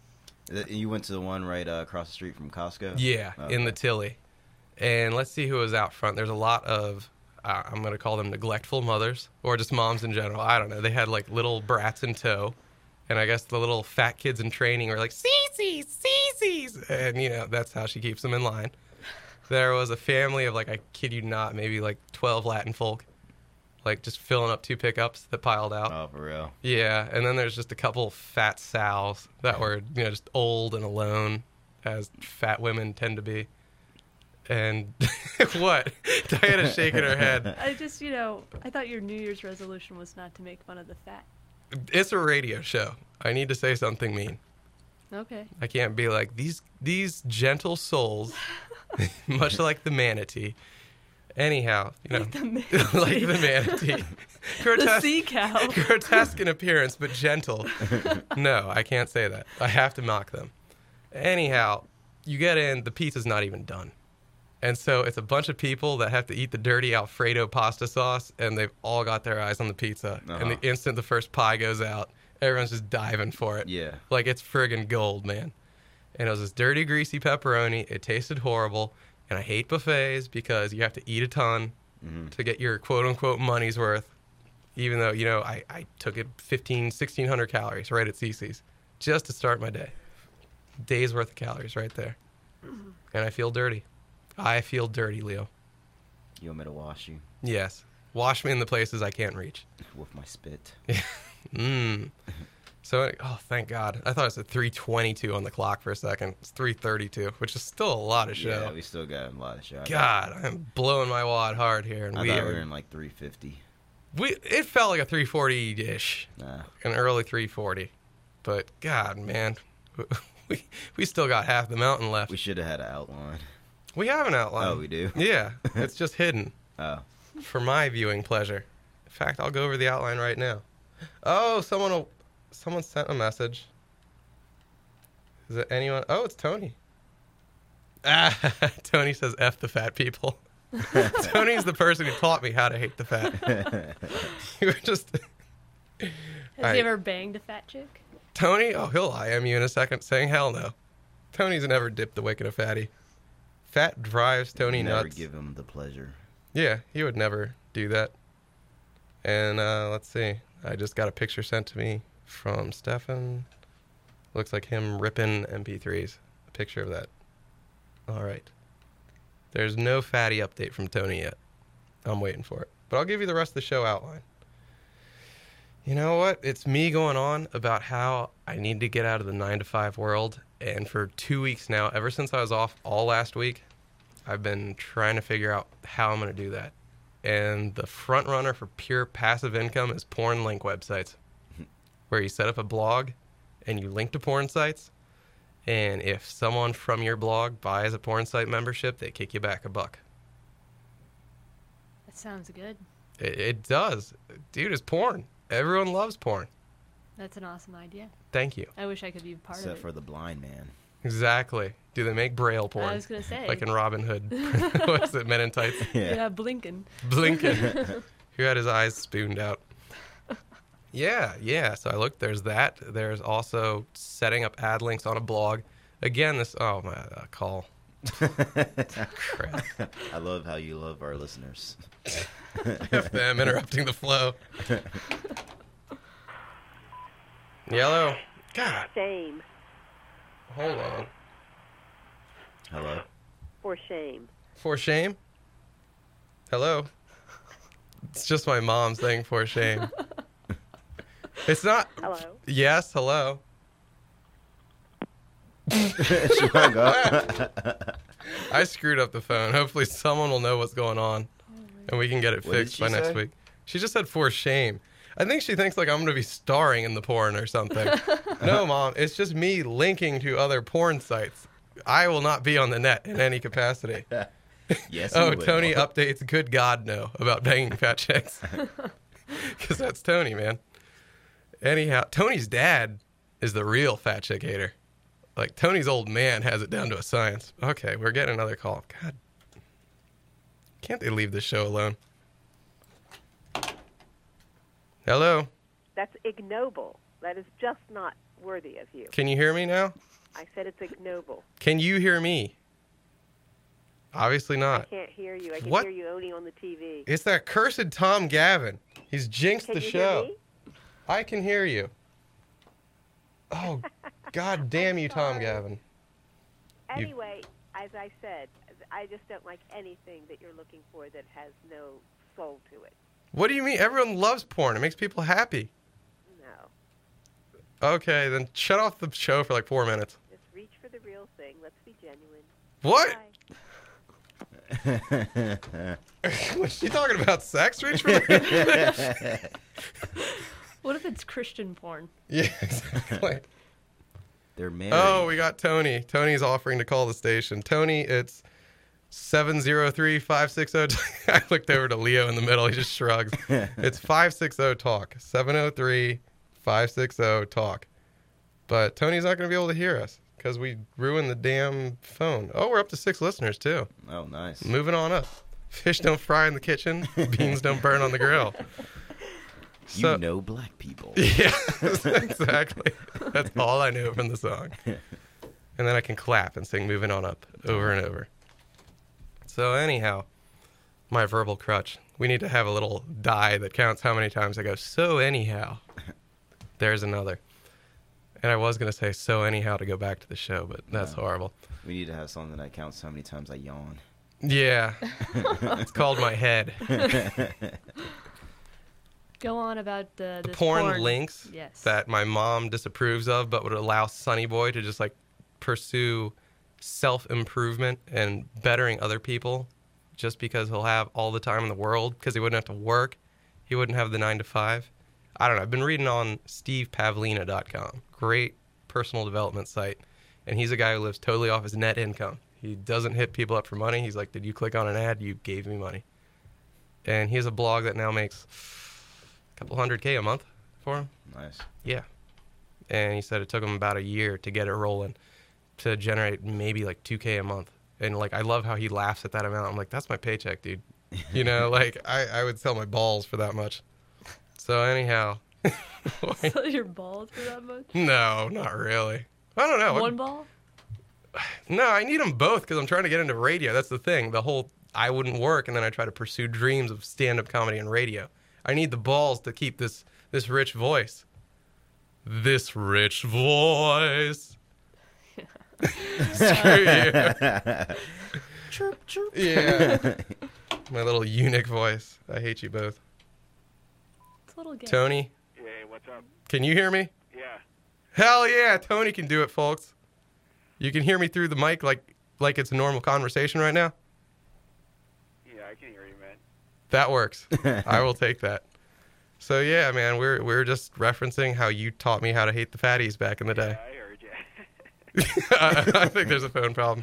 You went to the one right uh, across the street from Costco? Yeah, Okay. in the Tilly. And let's see who was out front. There's a lot of, uh, I'm going to call them neglectful mothers, or just moms in general. I don't know. They had like little brats in tow. And I guess the little fat kids in training were like, Cece's, Cece's. And, you know, that's how she keeps them in line. There was a family of, like, I kid you not, maybe like twelve Latin folk, like just filling up two pickups that piled out. Oh, for real? Yeah, and then there's just a couple fat sows that were, you know, just old and alone, as fat women tend to be. And what? Diana's shaking her head. I just, you know, I thought your New Year's resolution was not to make fun of the fat. It's a radio show. I need to say something mean. Okay. I can't be like, these these gentle souls, much like the manatee. Anyhow, you know, Like the manatee. like the manatee. The Grotesque, sea cow. grotesque in appearance, but gentle. No, I can't say that. I have to mock them. Anyhow, you get in, the pizza's not even done. And so it's a bunch of people that have to eat the dirty Alfredo pasta sauce, and they've all got their eyes on the pizza. Uh-huh. And the instant the first pie goes out, everyone's just diving for it. Yeah. Like it's friggin' gold, man. And it was this dirty, greasy pepperoni. It tasted horrible. And I hate buffets because you have to eat a ton Mm-hmm. to get your quote-unquote money's worth. Even though, you know, I, I took it fifteen, sixteen hundred calories right at Cece's just to start my day. Day's worth of calories right there. And I feel dirty. I feel dirty, Leo. You want me to wash you Yes. Wash me in the places I can't reach. with my spit? Mmm. So, oh, thank God. I thought it said three twenty-two on the clock for a second. It's three thirty-two, which is still a lot of show. Yeah, we still got a lot of show. I God, I'm blowing my wad hard here. And I we thought are, we were in like three fifty. we, it felt like a three forty-ish, Nah. an early three forty. But, God, man, we, we still got half the mountain left. We should have had an outline. We have an outline. Oh, we do? Yeah, it's just hidden Oh. for my viewing pleasure. In fact, I'll go over the outline right now. Oh, someone will, someone sent a message. Is it anyone? Oh, it's Tony. Ah, Tony says F the fat people. Tony's the person who taught me how to hate the fat. You were just... Has I- he ever banged a fat chick? Tony? Oh, he'll I M you in a second saying hell no. Tony's never dipped the wick in a fatty. Fat drives Tony Never nuts. give him the pleasure. Yeah, he would never do that. And uh, let's see. I just got a picture sent to me from Stefan. Looks like him ripping M P threes. A picture of that. All right. There's no fatty update from Tony yet. I'm waiting for it. But I'll give you the rest of the show outline. You know what? It's me going on about how I need to get out of the nine to five world. And for two weeks now, ever since I was off all last week, I've been trying to figure out how I'm going to do that. And the front runner for pure passive income is porn link websites, where you set up a blog and you link to porn sites. And if someone from your blog buys a porn site membership, they kick you back a buck. That sounds good. It, it does. Dude, it's porn. Everyone loves porn. That's an awesome idea. Thank you. I wish I could be part Except of it. for the blind man. Exactly. Do they make braille porn? I was gonna say. Like in Robin Hood. What's it, Men in Tights? yeah. Blinking. Blinking. Who had his eyes spooned out. Yeah, yeah. So I looked. There's that. There's also setting up ad links on a blog. Again, this. Oh my uh, call. Crap. I love how you love our listeners. F them interrupting the flow. Yellow. God. Shame. Hold on. Hello. For shame. For shame. Hello. It's just my mom saying for shame. It's not. Hello. Yes. Hello. She hung up. I screwed up the phone. Hopefully someone will know what's going on and we can get it What did fixed she by next say? week. She just said for shame. I think she thinks like I'm going to be starring in the porn or something. No, Mom. It's just me linking to other porn sites. I will not be on the net in any capacity. Yes. Oh, he will. Tony updates. Good God, no about banging fat chicks. Because that's Tony, man. Anyhow, Tony's dad is the real fat chick hater. Like, Tony's old man has it down to a science. Okay, we're getting another call. God. Can't they leave this show alone? Hello? That's ignoble. That is just not worthy of you. Can you hear me now? I said it's ignoble. Can you hear me? Obviously I not. can't hear you. I can What? hear you only on the T V. It's that cursed Tom Gavin. He's jinxed Can the you show. hear me? I can hear you. Oh, God damn you, Tom sorry. Gavin. You- Anyway, as I said, I just don't like anything that you're looking for that has no soul to it. What do you mean? Everyone loves porn. It makes people happy. No. Okay, then shut off the show for like four minutes. Just reach for the real thing. Let's be genuine. What? Bye. Was she talking about sex, Reach for the What if it's Christian porn? Yeah, exactly. They're married. Oh, we got Tony. Tony's offering to call the station. Tony, it's seven zero three, five six zero. I looked over to Leo in the middle. He just shrugs. It's five six zero talk. seven zero three, five six zero talk. But Tony's not going to be able to hear us because we ruined the damn phone. Oh, we're up to six listeners, too. Oh, nice. Moving on up. Fish don't fry in the kitchen. Beans don't burn on the grill. You So- know black people. Yeah, exactly. That's all I know from the song. And then I can clap and sing Moving On Up over and over. So anyhow, my verbal crutch. We need to have a little die that counts how many times I go, so anyhow. There's another. And I was going to say so anyhow to go back to the show, but that's No. horrible. We need to have something that counts how many times I yawn. Yeah. It's called my head. Go on about the this porn, links Yes. that my mom disapproves of, but would allow Sonny Boy to just like pursue self-improvement and bettering other people just because he'll have all the time in the world because he wouldn't have to work. He wouldn't have the nine to five. I don't know. I've been reading on steve pavlina dot com. Great personal development site. And he's a guy who lives totally off his net income. He doesn't hit people up for money. He's like, did you click on an ad? You gave me money. And he has a blog that now makes a couple hundred K a month for him. Nice. Yeah. And he said it took him about a year to get it rolling to generate maybe like two K a month. And like, I love how he laughs at that amount. I'm like, that's my paycheck, dude. You know, like I, I would sell my balls for that much. So anyhow. Sell your balls for that much? No, not really. I don't know. One ball? No, I need them both because I'm trying to get into radio. That's the thing. The whole I wouldn't work and then I try to pursue dreams of stand-up comedy and radio. I need the balls to keep this this rich voice. This rich voice. Screw you. Chirp, chirp. Yeah. My little eunuch voice. I hate you both. It's a little gay. Tony, Hey, what's up? can you hear me? Yeah. Hell yeah, Tony can do it, folks. You can hear me through the mic like like it's a normal conversation right now? Yeah, I can hear you, man. That works. I will take that. So yeah, man, we're we're just referencing how you taught me how to hate the fatties back in the day. Yeah, I heard you. I, I think there's a phone problem.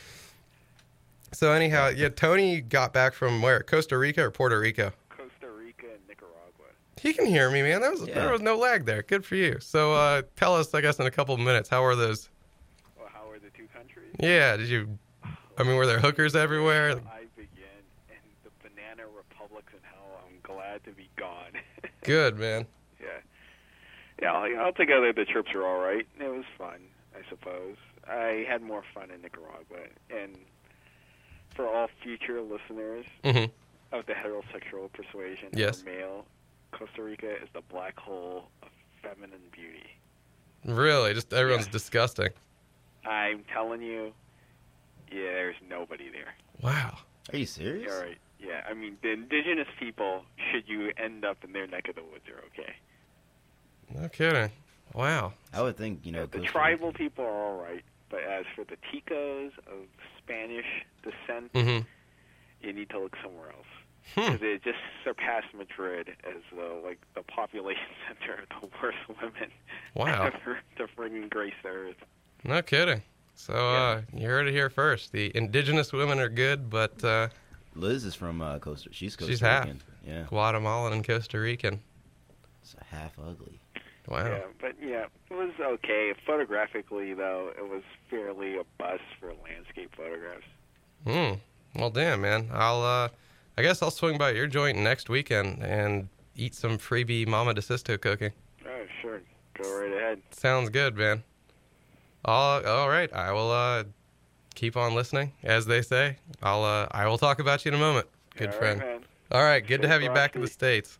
So anyhow, yeah, Tony got back from where? Costa Rica or Puerto Rico? Costa Rica and Nicaragua. He can hear me, man. That was Yeah. there was no lag there. Good for you. So uh, tell us, I guess, in a couple of minutes, how are those? Well, how are the two countries? Yeah, did you? I mean, were there hookers everywhere? I begin in the banana republics and how I'm glad to be gone. Good, man. Yeah. Yeah, all- altogether the trips were all right. It was fun, I suppose. I had more fun in Nicaragua. And for all future listeners hmm of the heterosexual persuasion Yes. or male, Costa Rica is the black hole of feminine beauty. Really, just everyone's Yeah. disgusting. I'm telling you, yeah, there's nobody there. Wow. Are you serious? You're right. Yeah, I mean, the indigenous people, should you end up in their neck of the woods, are okay. No kidding. Wow. I would think, you know, The Costa tribal Rica- people are all right, but as for the Ticos of Spanish descent, hmm you need to look somewhere else. Hmm. Because it just surpassed Madrid as the, like, the population center of the worst women Wow. ever to friggin' grace the earth. No kidding. So uh, you heard it here first. The indigenous women are good, but uh, Liz is from uh, Costa. She's Costa she's half Rican. Yeah, Guatemalan and Costa Rican. it's half ugly. Wow. Yeah, but yeah, it was okay. Photographically, though, it was fairly a bust for landscape photographs. Hmm. Well, damn, man. I'll. Uh, I guess I'll swing by your joint next weekend and eat some freebie Mama de Sisto cooking. Oh, sure. Go right ahead. Sounds good, man. All, all right. I will uh, keep on listening, as they say. I'll. Uh, I will talk about you in a moment, good All friend. right, man. All right. Good to Stay have you back in the frosty. States.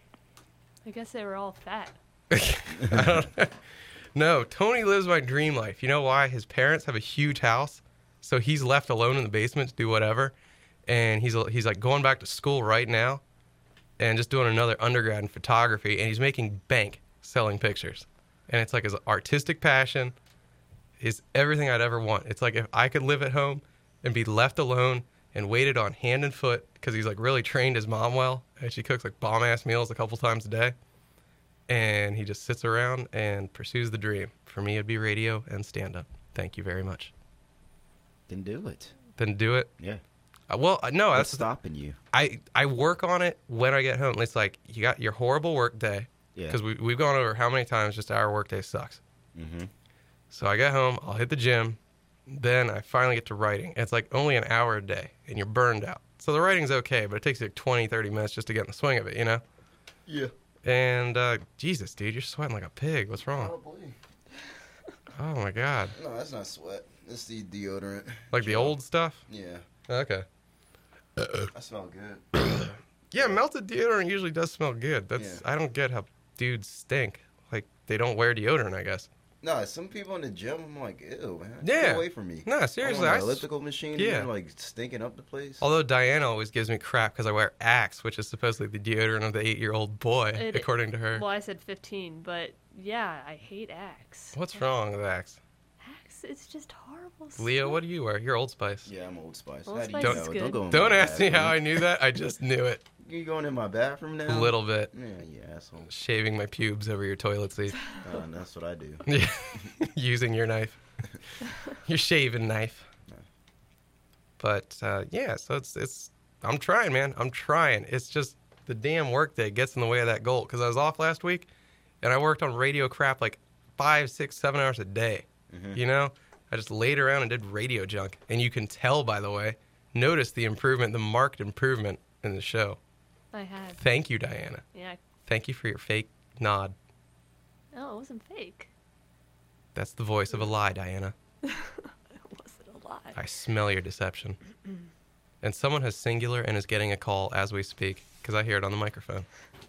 I guess they were all fat. I don't, no, Tony lives my dream life. You know why? His parents have a huge house, so he's left alone in the basement to do whatever. And he's he's like going back to school right now, and just doing another undergrad in photography. And he's making bank selling pictures. And it's like his artistic passion is everything I'd ever want. It's like if I could live at home and be left alone and waited on hand and foot because he's like really trained his mom well, and she cooks like bomb ass meals a couple times a day. And he just sits around and pursues the dream. For me, it'd be radio and stand-up. Thank you very much. Then do it. Then do it. Yeah. Uh, well, uh, no, What's that's stopping you? I, I work on it when I get home. It's like you got your horrible work day. Yeah. Because we, we've gone over how many times just our work day sucks. Mm-hmm. So I get home, I'll hit the gym. Then I finally get to writing. It's like only an hour a day, and you're burned out. So the writing's okay, but it takes you like twenty, thirty minutes just to get in the swing of it, you know? Yeah. And, uh, Jesus, dude, you're sweating like a pig. What's wrong? Probably. Oh, my God. No, that's not sweat. It's the deodorant. Like the old stuff? Yeah. Okay. I smell good. Yeah, melted deodorant usually does smell good. That's Yeah. I don't get how dudes stink. Like, they don't wear deodorant, I guess. No, some people in the gym, I'm like, ew, man. Yeah. Get away from me. No, I'm seriously. on I the s- elliptical machine, yeah. yeah. like stinking up the place. Although Diana always gives me crap because I wear Axe, which is supposedly the deodorant of the eight-year-old boy, It- according to her. Well, I said fifteen, but yeah, I hate Axe. What's wrong with Axe? Axe, it's just horrible stuff. Leo, what do you wear? You're Old Spice. Yeah, I'm Old Spice. Old How do you Spice know? is Don't good. go in Don't my ask me how I bathroom. knew that. I just knew it. You going in my bathroom now? A little bit. Yeah, you asshole. Shaving my pubes over your toilet seat. Uh, that's what I do. Yeah. Using your knife. Your shaving knife. But uh, yeah, so it's it's. I'm trying, man. I'm trying. It's just the damn work day gets in the way of that goal. Because I was off last week, and I worked on radio crap like five, six, seven hours a day. Mhm. You know, I just laid around and did radio junk, and you can tell, by the way, notice the improvement, the marked improvement in the show. I had. Thank you, Diana. Yeah. Thank you for your fake nod. No, it wasn't fake. That's the voice of a lie, Diana. It wasn't a lie. I smell your deception. And someone has singular and is getting a call as we speak because I hear it on the microphone.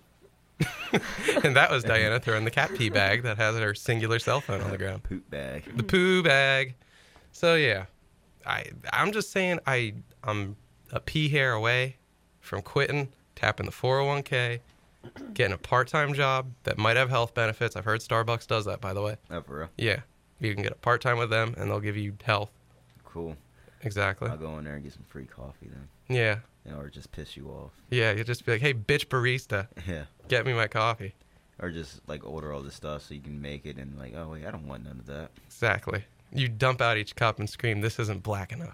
And that was Diana throwing the cat pee bag that has her singular cell phone on the ground. Poop bag. The poo bag. So yeah, I I'm just saying I I'm a pee hair away from quitting, tapping the four oh one k, getting a part-time job that might have health benefits. I've heard Starbucks does that, by the way. Oh, for real? Yeah, you can get a part-time with them and they'll give you health. Cool. Exactly. I'll go in there and get some free coffee then. Yeah. You know, or just piss you off. Yeah, you just be like, hey, bitch barista, Yeah. get me my coffee. Or just like order all this stuff so you can make it and like, oh wait, I don't want none of that. Exactly. You dump out each cup and scream, this isn't black enough.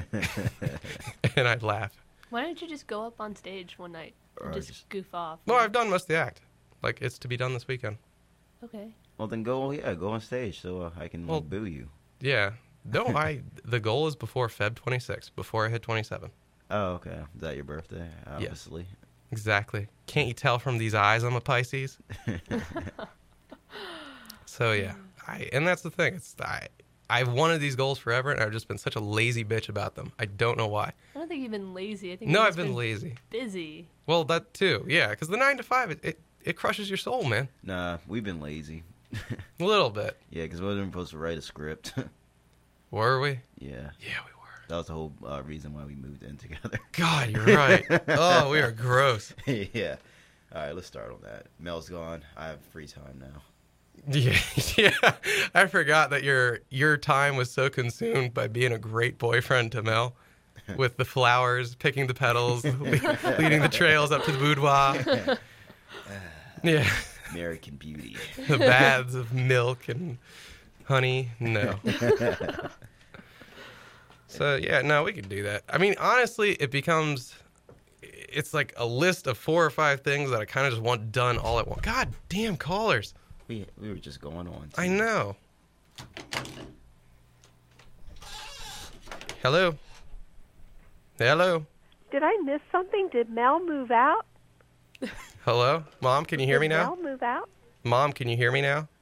And I'd laugh. Why don't you just go up on stage one night and Or just, just- goof off? No, I've done most of the act. Like, it's to be done this weekend. Okay. Well then go, yeah, go on stage so uh, I can Well- like, boo you. Yeah. No, I. The goal is before February twenty-sixth, before I hit twenty-seven. Oh, okay. Is that your birthday? Obviously. Exactly. Can't you tell from these eyes I'm a Pisces? So yeah, I and that's the thing. It's I. I've wanted these goals forever, and I've just been such a lazy bitch about them. I don't know why. I don't think you've been lazy. I think No, you've I've just been lazy. busy. Well, that too. Yeah, because the nine to five, it, it it crushes your soul, man. Nah, we've been lazy. A little bit. Yeah, because we wasn't supposed to write a script. Were we? Yeah. Yeah, we were. That was the whole uh, reason why we moved in together. God, you're right. Oh, we are gross. Yeah. All right, let's start on that. Mel's gone. I have free time now. Yeah, yeah. I forgot that your your time was so consumed by being a great boyfriend to Mel, with the flowers, picking the petals, le- leading the trails up to the boudoir. Yeah, American Beauty. the baths of milk and honey. No. So yeah, no, we could do that. I mean, honestly, it becomes, it's like a list of four or five things that I kind of just want done all at once. God damn callers. We we were just going on. I know. Hello. Hello. Did I miss something? Did Mel move out? Hello, Mom. Can you hear Did me now? Mel move out? Mom, can you hear me now?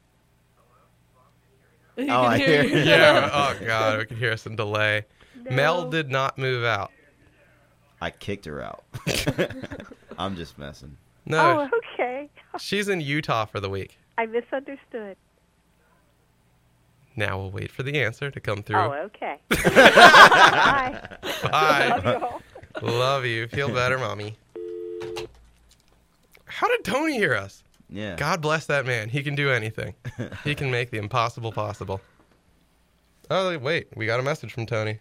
You Oh, can I hear hear you. you. Yeah. Oh God, we can hear some delay. Mel No. did not move out. I kicked her out. I'm just messing. No, Oh, okay. she's in Utah for the week. I misunderstood. Now we'll wait for the answer to come through. Oh, okay. Bye. Bye. Love you all. Love you. Feel better, Mommy. How did Tony hear us? Yeah. God bless that man. He can do anything. He can make the impossible possible. Oh, wait. We got a message from Tony.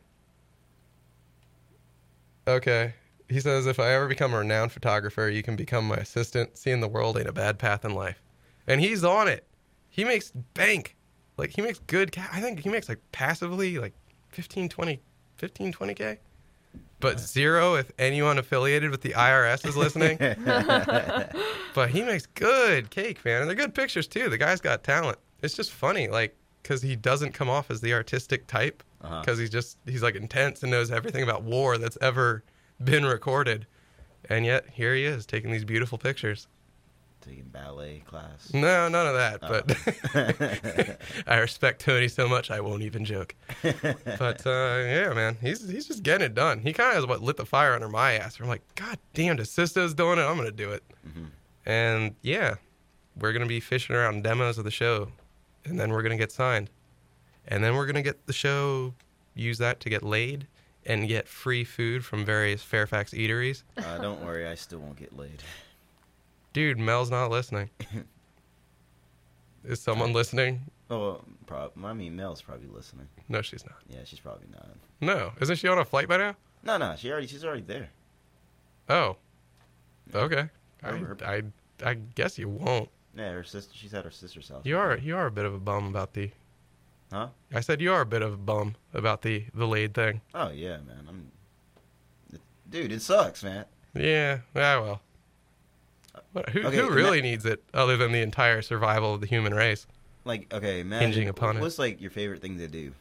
Okay. He says, if I ever become a renowned photographer, you can become my assistant. Seeing the world ain't a bad path in life. And he's on it. He makes bank. Like, he makes good ca- I think he makes, like, passively, like, fifteen, twenty, fifteen, twenty K. But zero if anyone affiliated with the I R S is listening. But he makes good cake, man. And they're good pictures, too. The guy's got talent. It's just funny, like, because he doesn't come off as the artistic type. Because Uh-huh. he's just, he's, like, intense and knows everything about war that's ever been recorded. And yet, here he is, taking these beautiful pictures. Taking ballet class. No, none of that. Oh. But I respect Tony so much, I won't even joke. But, uh, yeah, man, he's he's just getting it done. He kind of is what lit the fire under my ass. I'm like, God damn, DeSisto's doing it. I'm going to do it. Mm-hmm. And, yeah, we're going to be fishing around demos of the show. And then we're going to get signed. And then we're going to get the show, use that to get laid and get free food from various Fairfax eateries. Uh, don't worry, I still won't get laid. Dude, Mel's not listening. Is someone listening? Oh, prob- I mean, Mel's probably listening. No, she's not. Yeah, she's probably not. No. Isn't she on a flight by now? No, no, she already, she's already there. Oh. Okay. I, Her- I, I guess you won't. Yeah, her sister. She's at her sister's house. You are you are a bit of a bum about the... Huh? I said you are a bit of a bum about the, the laid thing. Oh yeah, man. I'm. It, dude, it sucks, man. Yeah. Yeah, well. What, who Okay, who and really that- needs it other than the entire survival of the human race? Like, okay, imagine. Hinging upon it. What's like your favorite thing to do?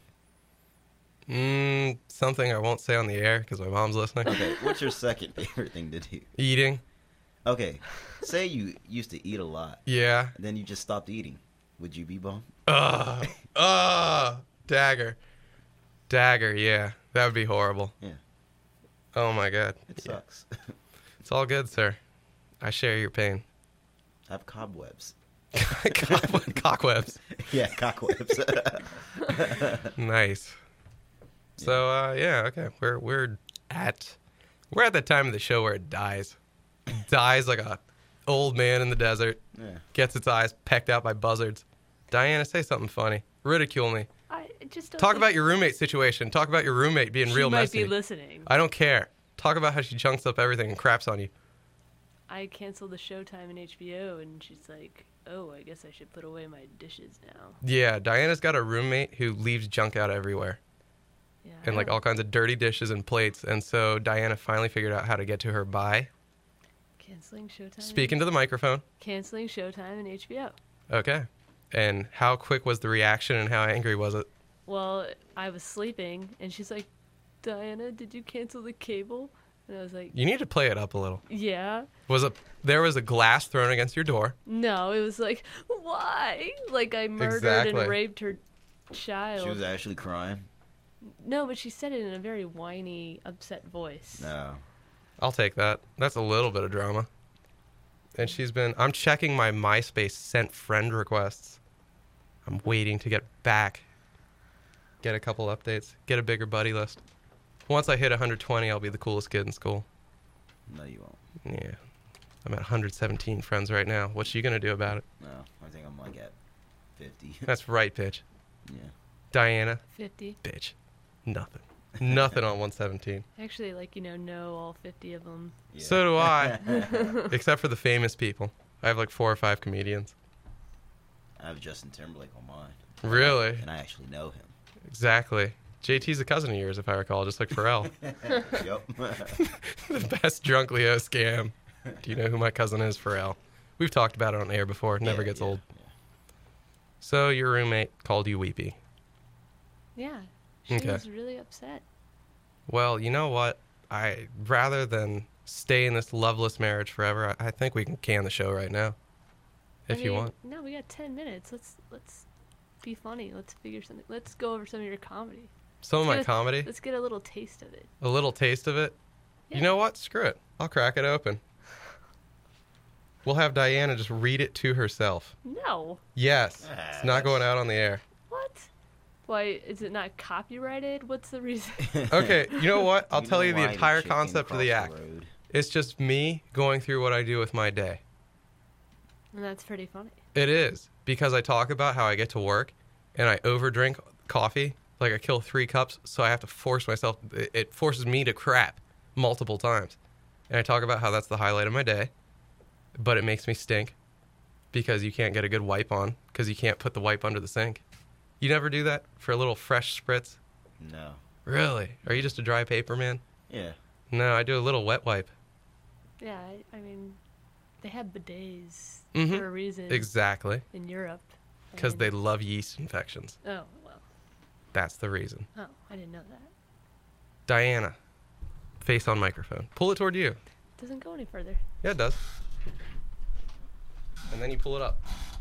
Mm, something I won't say on the air because my mom's listening. Okay, what's your second favorite thing to do? Eating. Okay, say you used to eat a lot, Yeah. and then you just stopped eating. Would you be bummed? Ugh. Ugh. Dagger. Dagger, yeah. That would be horrible. Yeah. Oh, my God. It Yeah. sucks. It's all good, sir. I share your pain. Have cobwebs. Cock- Cockwebs. Yeah, cobwebs. Nice. So, uh, yeah, okay. We're we're at we're at the time of the show where it dies. Dies like a old man in the desert. Yeah. Gets its eyes pecked out by buzzards. Diana, say something funny. Ridicule me. I just don't Talk think about your roommate situation. Talk about your roommate being she real might messy. be listening. I don't care. Talk about how she chunks up everything and craps on you. I canceled the Showtime and H B O, and she's like, "Oh, I guess I should put away my dishes now." Yeah, Diana's got a roommate who leaves junk out everywhere. Yeah. And like all kinds of dirty dishes and plates. And so Diana finally figured out how to get to her by Canceling Showtime. speaking to the microphone. Canceling Showtime and H B O. Okay. And how quick was the reaction and how angry was it? Well, I was sleeping, and she's like, "Diana, did you cancel the cable?" And I was like, You need to play it up a little. "Yeah." Was a there was a glass thrown against your door. No, it was like, "Why?" Like I murdered Exactly. and raped her child. She was actually crying. No, but she said it in a very whiny, upset voice. No. I'll take that. That's a little bit of drama. And she's been I'm checking my MySpace sent friend requests. I'm waiting to get back. Get a couple updates. Get a bigger buddy list. Once I hit one hundred twenty, I'll be the coolest kid in school. No, you won't. Yeah. I'm at one hundred seventeen friends right now. What's she going to do about it? No, I think I'm like at fifty. That's right, bitch. Yeah. Diana, fifty. bitch. Nothing. Nothing on one seventeen. Actually, like, you know, know all fifty of them. Yeah. So do I. Except for the famous people. I have like four or five comedians. I have Justin Timberlake on mine. Really? And I actually know him. Exactly. J T's a cousin of yours, if I recall, just like Pharrell. Yep. The best drunk Leo scam. Do you know who my cousin is, Pharrell? We've talked about it on air before. It never Yeah, gets yeah, old. yeah. So your roommate called you weepy. Yeah. She Okay. was really upset. Well, you know what? I rather than stay in this loveless marriage forever, I, I think we can can the show right now. If I you mean, want. No, we got ten minutes. Let's let's be funny. Let's figure something. Let's go over some of your comedy. Some of my Let's get a- comedy, Let's get a little taste of it. a little taste of it. Yeah. You know what? Screw it. I'll crack it open. We'll have Diana just read it to herself. No. Yes. Ah, It's not going out on the air. What? Why is it not copyrighted? What's the reason? Okay, you know what? I'll You tell know you the why entire chicken concept of the crossed act. road. It's just me going through what I do with my day. And that's pretty funny. It is, because I talk about how I get to work and I overdrink coffee. Like I kill three cups, so I have to force myself. It it forces me to crap multiple times. And I talk about how that's the highlight of my day, but it makes me stink because you can't get a good wipe on because you can't put the wipe under the sink. You never do that for a little fresh spritz? No. Really? Are you just a dry paper man? Yeah. No, I do a little wet wipe. Yeah, I, I mean, they have bidets Mhm. for a reason Exactly. in Europe. Because And- they love yeast infections. Oh, well. That's the reason. Oh, I didn't know that. Diana, face on microphone. Pull it toward you. Doesn't go any further. Yeah, it does. And then you pull it up.